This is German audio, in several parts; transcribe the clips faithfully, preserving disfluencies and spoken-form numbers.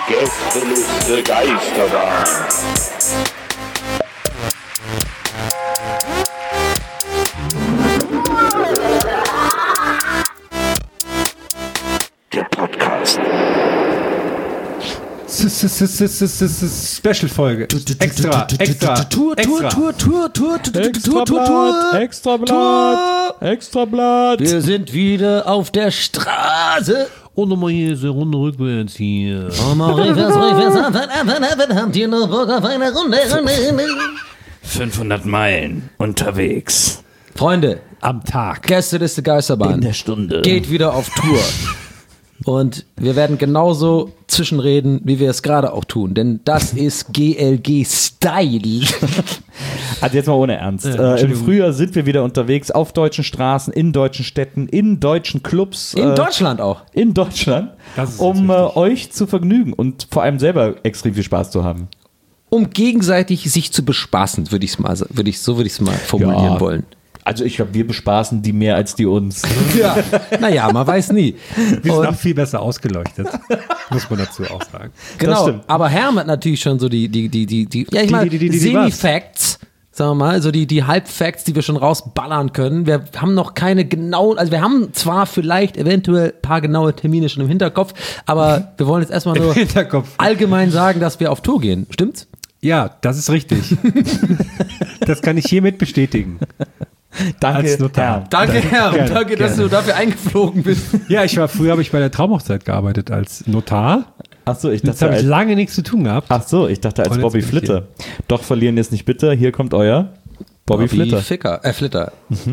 Gästeliste Geisterbahn. Der Podcast. Special-Folge. Extra, extra, Tour, Tour, Tour, Tour, Tour, Tour, Tour, Tour, Extrablatt, Extrablatt. Wir sind wieder auf der Straße. Und nochmal hier so Runde rückwärts hier. Und mal rückwärts, rückwärts, habt ihr noch Bock auf eine Runde? fünfhundert Meilen unterwegs. Freunde, Am Tag. Gästeliste Geisterbahn In der Stunde. geht wieder auf Tour. Und wir werden genauso zwischenreden, wie wir es gerade auch tun. Denn das ist G L G-Style. Also jetzt mal ohne Ernst. Ja, äh, Im Frühjahr sind wir wieder unterwegs auf deutschen Straßen, in deutschen Städten, in deutschen Clubs. In äh, Deutschland auch. In Deutschland. Das ist um jetzt äh, wichtig. euch zu vergnügen und vor allem selber extrem viel Spaß zu haben. Um gegenseitig sich zu bespaßen, würde ich es mal, würde ich, so würde ich es mal formulieren Ja. wollen. Also ich glaube, wir bespaßen die mehr als die uns. Ja, naja, man weiß nie. Wir sind Und- auch viel besser ausgeleuchtet. Muss man dazu auch sagen. Genau, stimmt. aber Herm hat natürlich schon so die, die, die, die, die ja, ich Die- meine, die- die- die- die Semi-Facts, sagen wir mal, so die, die Halb-Facts, die wir schon rausballern können. Wir haben noch keine genauen, also wir haben zwar vielleicht eventuell ein paar genaue Termine schon im Hinterkopf, aber wir wollen jetzt erstmal nur Hinterkopf. allgemein sagen, dass wir auf Tour gehen. Stimmt's? Ja, das ist richtig. Das kann ich hiermit bestätigen. Danke, Als Notar. Herr. Danke, Herm. gerne, Danke, dass gerne. du dafür eingeflogen bist. Ja, ich war früher habe ich bei der Traumhochzeit gearbeitet als Notar. Ach so, ich Jetzt dachte habe ich als, lange nichts zu tun gehabt. ach so, ich dachte als Und jetzt Bobby bin ich Flitter. Doch verlieren ist nicht bitter. Hier kommt euer Bobby, Flitter. Ficker, äh, Flitter.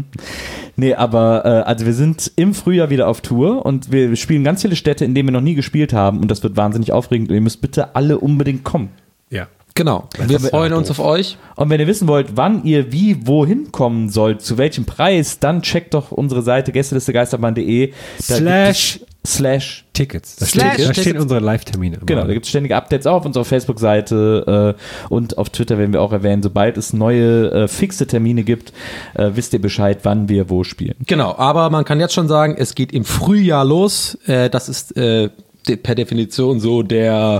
Nee, aber äh, also wir sind im Frühjahr wieder auf Tour und wir spielen ganz viele Städte, in denen wir noch nie gespielt haben und das wird wahnsinnig aufregend und ihr müsst bitte alle unbedingt kommen. Ja. Genau. Wir ist freuen ja uns doof. auf euch. Und wenn ihr wissen wollt, wann ihr wie wohin kommen sollt, zu welchem Preis, dann checkt doch unsere Seite gästelistegeisterbahn punkt de. Da Slash gibt es- Slash Tickets. Da, Slash steht, da stehen Tickets. unsere Live-Termine. immer. Genau, da gibt es ständige Updates auch auf unserer Facebook-Seite äh, und auf Twitter werden wir auch erwähnen. Sobald es neue äh, fixe Termine gibt, äh, wisst ihr Bescheid, wann wir wo spielen. Genau, aber man kann jetzt schon sagen, es geht im Frühjahr los. Äh, das ist äh, de- per Definition so der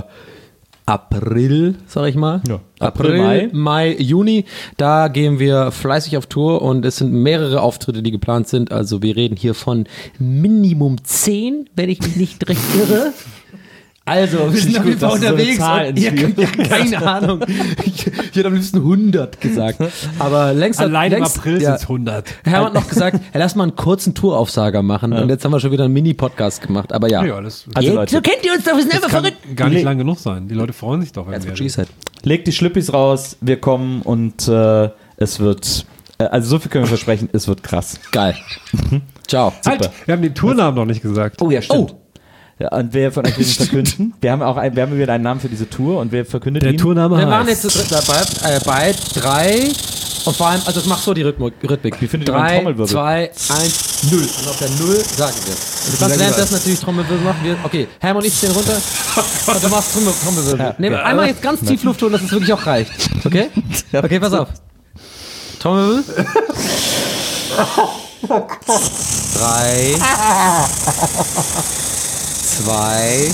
April, sag ich mal. Ja. April, April, Mai. Mai. Juni. Da gehen wir fleißig auf Tour und es sind mehrere Auftritte, die geplant sind. Also wir reden hier von Minimum zehn, wenn ich mich nicht recht irre. Also, wir sind Nicht auf jeden gut, Fall dass du so eine unterwegs. Zahl und- ja, ins ja, keine Ahnung. Ich, ich hätte am liebsten hundert gesagt. Aber längst Allein im längst, April ja. sind es hundert. Herr hat noch gesagt, ja, lass mal einen kurzen Touraufsager machen. Und jetzt haben wir schon wieder einen Mini-Podcast gemacht. Aber ja. Ja, das Also Jetzt- Leute, so kennt ihr uns doch, wir sind einfach kann verrückt. gar nicht Le- lang genug sein. Die Leute freuen sich doch. wenn That's wir- what she said. legt die Schlüppis raus, wir kommen und äh, es wird, äh, also so viel können wir versprechen, es wird krass. Geil. Ciao. Halt, wir haben den Tournamen noch nicht gesagt. Oh ja, stimmt. Oh. Ja, und wer von euch will ihn verkünden? Wir haben auch ein, wir haben wieder einen Namen für diese Tour und wer verkündet Der ihn? Tourname Wir machen heißt. jetzt zu dritt dabei, äh, bei drei und vor allem, also mach so die Rhythmik. Rhythmik. Wie findet ihr meinen Drei, Trommelwirbel? zwei, eins, null. Und auf der Null sagen wir. Und du kannst währenddessen natürlich Trommelwirbel machen. Wir, okay, Hermann und ich stehen runter und du machst Trommel, Trommelwirbel. Nee, einmal jetzt ganz tief Luft holen, dass es wirklich auch reicht. Okay? Okay, pass auf. Trommelwirbel. Drei. Zwei.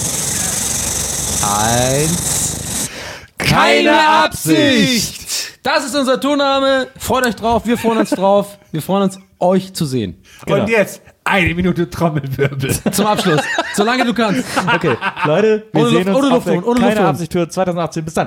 Eins. Keine Absicht! Das ist unser Tourname. Freut euch drauf, wir freuen uns drauf. Wir freuen uns, euch zu sehen. Genau. Und jetzt eine Minute Trommelwirbel. Zum Abschluss. Solange du kannst. Okay, Leute, wir Ohne sehen Luft- uns ohne auf Luft der holen, ohne Keine Luft holen. Absicht Tour zwanzig achtzehn. Bis dann.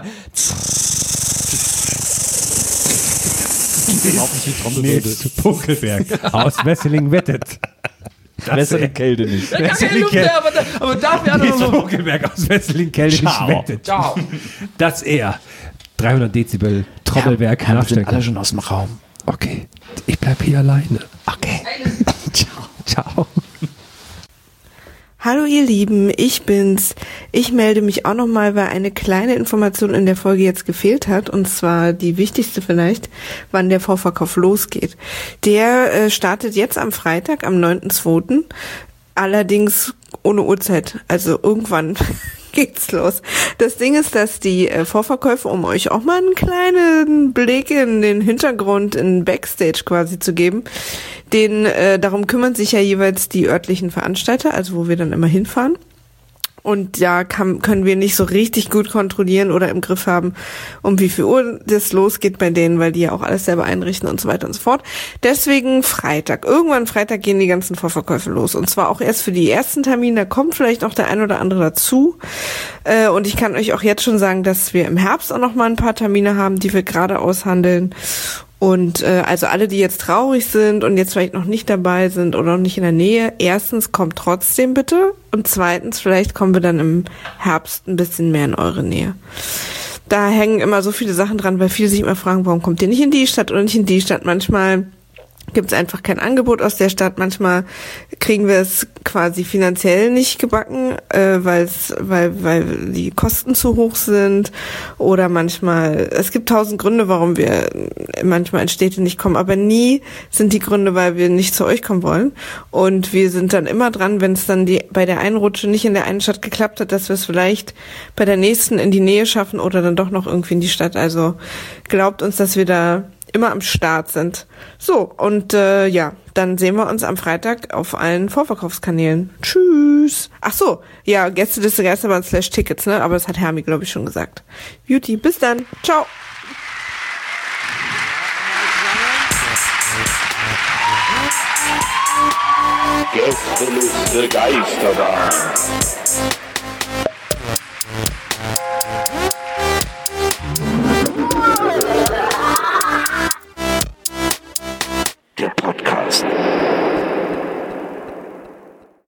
Nils Puckelberg aus Wesseling wettet. Wesseling Kälte nicht. Gar keine Wesseling Luft mehr, aber, da, aber dafür hat er Nils noch so. Puckelberg aus Wesseling Kälte nicht Ciao. wettet. Ciao. Dass er dreihundert Dezibel Trommelwerk Wir sind nachstellen alle kann. schon aus dem Raum. Okay, ich bleib hier alleine. Okay. Ciao. Hallo ihr Lieben, ich bin's. Ich melde mich auch nochmal, weil eine kleine Information in der Folge jetzt gefehlt hat, und zwar die wichtigste vielleicht, wann der Vorverkauf losgeht. Der äh, startet jetzt am Freitag, am neunten zweiten allerdings ohne Uhrzeit, also irgendwann geht's los. Das Ding ist, dass die äh, Vorverkäufe, um euch auch mal einen kleinen Blick in den Hintergrund, in Backstage quasi zu geben, den, äh, darum kümmern sich ja jeweils die örtlichen Veranstalter, also wo wir dann immer hinfahren. Und da kann, können wir nicht so richtig gut kontrollieren oder im Griff haben, um wie viel Uhr das losgeht bei denen, weil die ja auch alles selber einrichten und so weiter und so fort. Deswegen Freitag. Irgendwann Freitag gehen die ganzen Vorverkäufe los. Und zwar auch erst für die ersten Termine. Da kommt vielleicht noch der ein oder andere dazu. Äh, und ich kann euch auch jetzt schon sagen, dass wir im Herbst auch noch mal ein paar Termine haben, die wir gerade aushandeln. Und äh, also alle, die jetzt traurig sind und jetzt vielleicht noch nicht dabei sind oder noch nicht in der Nähe, erstens kommt trotzdem bitte und zweitens vielleicht kommen wir dann im Herbst ein bisschen mehr in eure Nähe. Da hängen immer so viele Sachen dran, weil viele sich immer fragen, warum kommt ihr nicht in die Stadt oder nicht in die Stadt? Manchmal gibt es einfach kein Angebot aus der Stadt. Manchmal kriegen wir es quasi finanziell nicht gebacken, äh, weil's, weil weil die Kosten zu hoch sind. Oder manchmal, es gibt tausend Gründe, warum wir manchmal in Städte nicht kommen. Aber nie sind die Gründe, weil wir nicht zu euch kommen wollen. Und wir sind dann immer dran, wenn es dann die bei der einen Rutsche nicht in der einen Stadt geklappt hat, dass wir es vielleicht bei der nächsten in die Nähe schaffen oder dann doch noch irgendwie in die Stadt. Also glaubt uns, dass wir da immer am Start sind. So, und äh, ja, dann sehen wir uns am Freitag auf allen Vorverkaufskanälen. Tschüss. Ach so, ja, Gästeliste Geisterbahn slash Tickets, ne? Aber das hat Hermi, glaube ich, schon gesagt. Beauty, bis dann. Ciao. Gästeliste Geisterbahn.